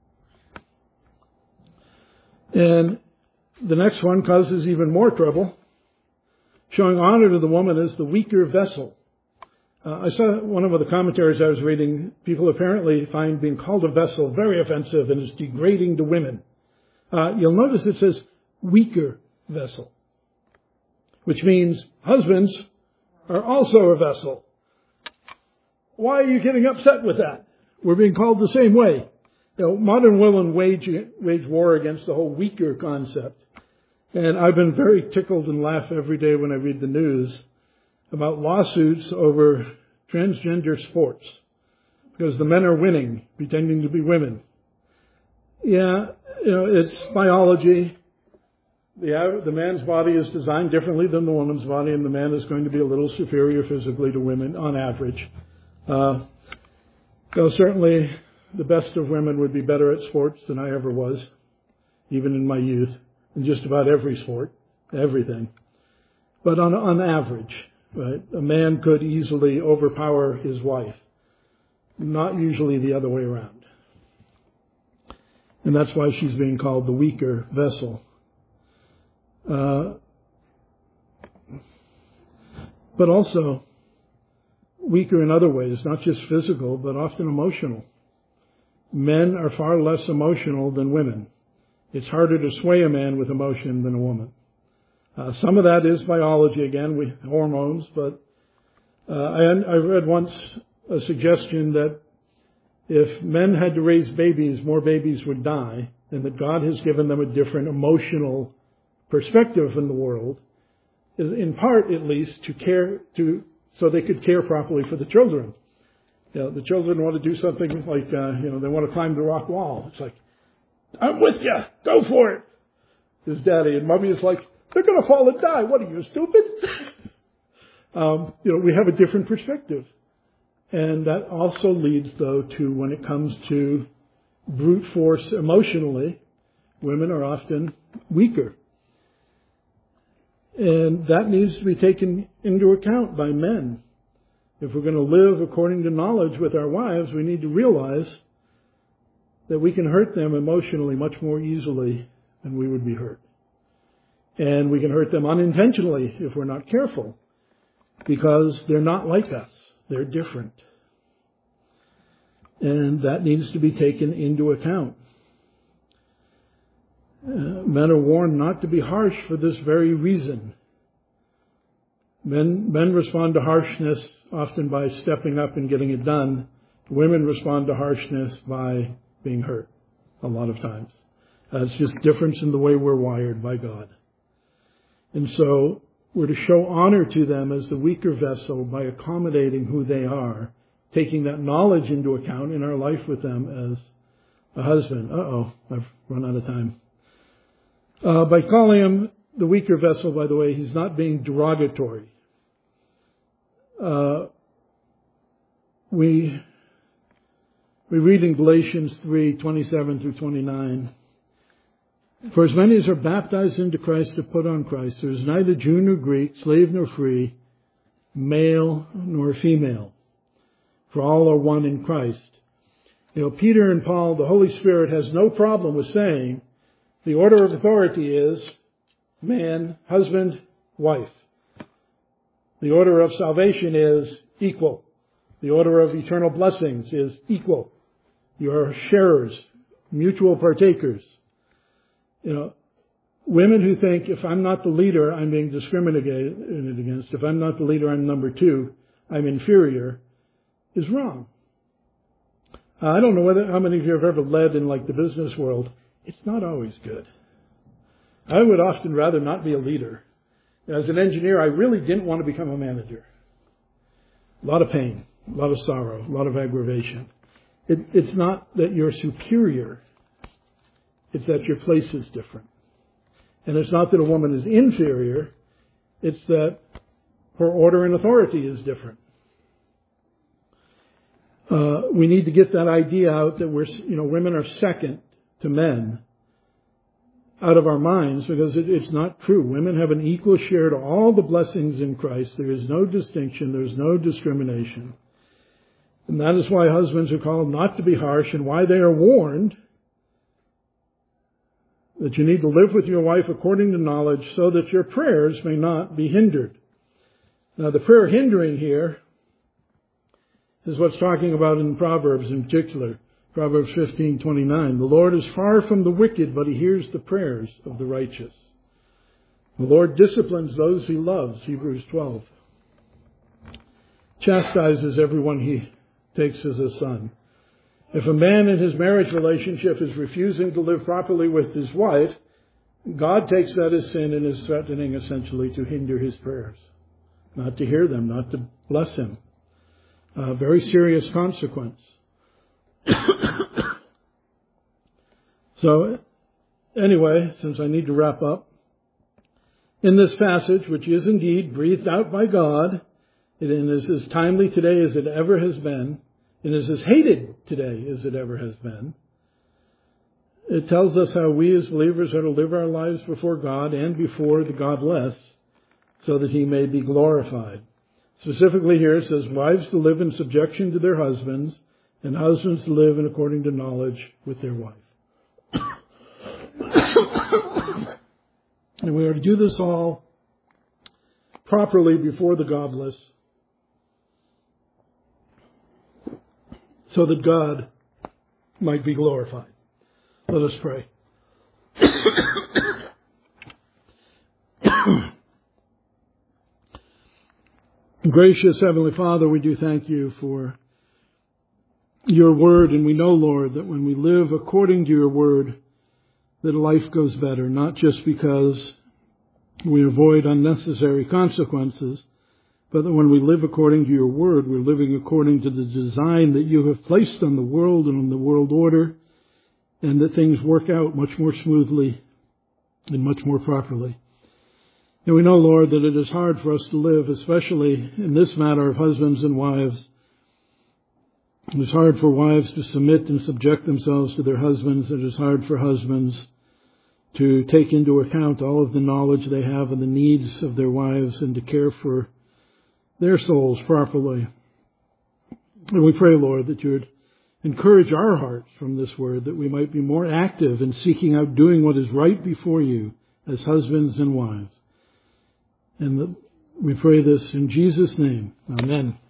And the next one causes even more trouble, showing honor to the woman as the weaker vessel. I saw one of the commentaries I was reading, people apparently find being called a vessel very offensive and is degrading to women. You'll notice it says weaker vessel, which means husbands are also a vessel. Why are you getting upset with that? We're being called the same way. Modern women wage war against the whole weaker concept. And I've been very tickled and laugh every day when I read the news about lawsuits over transgender sports, because the men are winning, pretending to be women. Yeah, it's biology. The man's body is designed differently than the woman's body, and the man is going to be a little superior physically to women on average. Though certainly the best of women would be better at sports than I ever was, even in my youth, in just about every sport, everything. But on average, right, a man could easily overpower his wife, not usually the other way around. And that's why she's being called the weaker vessel. But also weaker in other ways, not just physical, but often emotional. Men are far less emotional than women. It's harder to sway a man with emotion than a woman. Some of that is biology, again, with hormones, but I read once a suggestion that if men had to raise babies, more babies would die, and that God has given them a different emotional perspective in the world is in part, at least, so they could care properly for the children. The children want to do something like, they want to climb the rock wall. It's like, I'm with you. Go for it. His daddy and mommy is like, they're going to fall and die. What are you, stupid? We have a different perspective. And that also leads, though, to when it comes to brute force emotionally, women are often weaker. And that needs to be taken into account by men. If we're going to live according to knowledge with our wives, we need to realize that we can hurt them emotionally much more easily than we would be hurt. And we can hurt them unintentionally if we're not careful, because they're not like us. They're different. And that needs to be taken into account. Men are warned not to be harsh for this very reason. Men respond to harshness often by stepping up and getting it done. Women respond to harshness by being hurt a lot of times. It's just difference in the way we're wired by God. And so we're to show honor to them as the weaker vessel by accommodating who they are, taking that knowledge into account in our life with them as a husband. I've run out of time. By calling him the weaker vessel, by the way, he's not being derogatory. We read in Galatians 3:27 through 29, for as many as are baptized into Christ have put on Christ. There is neither Jew nor Greek, slave nor free, male nor female, for all are one in Christ. Peter and Paul, the Holy Spirit has no problem with saying the order of authority is man, husband, wife. The order of salvation is equal. The order of eternal blessings is equal. You are sharers, mutual partakers. Women who think if I'm not the leader, I'm being discriminated against. If I'm not the leader, I'm number two, I'm inferior, is wrong. I don't know how many of you have ever led in the business world. It's not always good. I would often rather not be a leader. As an engineer, I really didn't want to become a manager. A lot of pain, a lot of sorrow, a lot of aggravation. It's not that you're superior. It's that your place is different. And it's not that a woman is inferior. It's that her order and authority is different. We need to get that idea out that women are second to men out of our minds, because it's not true. Women have an equal share to all the blessings in Christ. There is no distinction. There's no discrimination. And that is why husbands are called not to be harsh, and why they are warned that you need to live with your wife according to knowledge so that your prayers may not be hindered. Now, the prayer hindering here is what's talking about in Proverbs in particular. Proverbs 15:29. The Lord is far from the wicked, but he hears the prayers of the righteous. The Lord disciplines those he loves. Hebrews 12. Chastises everyone he takes as a son. If a man in his marriage relationship is refusing to live properly with his wife, God takes that as sin and is threatening essentially to hinder his prayers. Not to hear them, not to bless him. A very serious consequence. So, anyway, since I need to wrap up, in this passage, which is indeed breathed out by God, it is as timely today as it ever has been, it is as hated today as it ever has been. It tells us how we as believers are to live our lives before God and before the godless, so that he may be glorified. Specifically here it says, wives to live in subjection to their husbands, and husbands to live in according to knowledge with their wife. And we are to do this all properly before the godless, so that God might be glorified. Let us pray. Gracious Heavenly Father, we do thank you for your word, and we know, Lord, that when we live according to your word, that life goes better, not just because We avoid unnecessary consequences, but that when we live according to your word, we're living according to the design that you have placed on the world and on the world order, and that things work out much more smoothly and much more properly. And we know, Lord, that it is hard for us to live, especially in this matter of husbands and wives. It is hard for wives to submit and subject themselves to their husbands. It is hard for husbands to take into account all of the knowledge they have of the needs of their wives and to care for their souls properly. And we pray, Lord, that you would encourage our hearts from this word, that we might be more active in seeking out doing what is right before you as husbands and wives. And that we pray this in Jesus' name. Amen.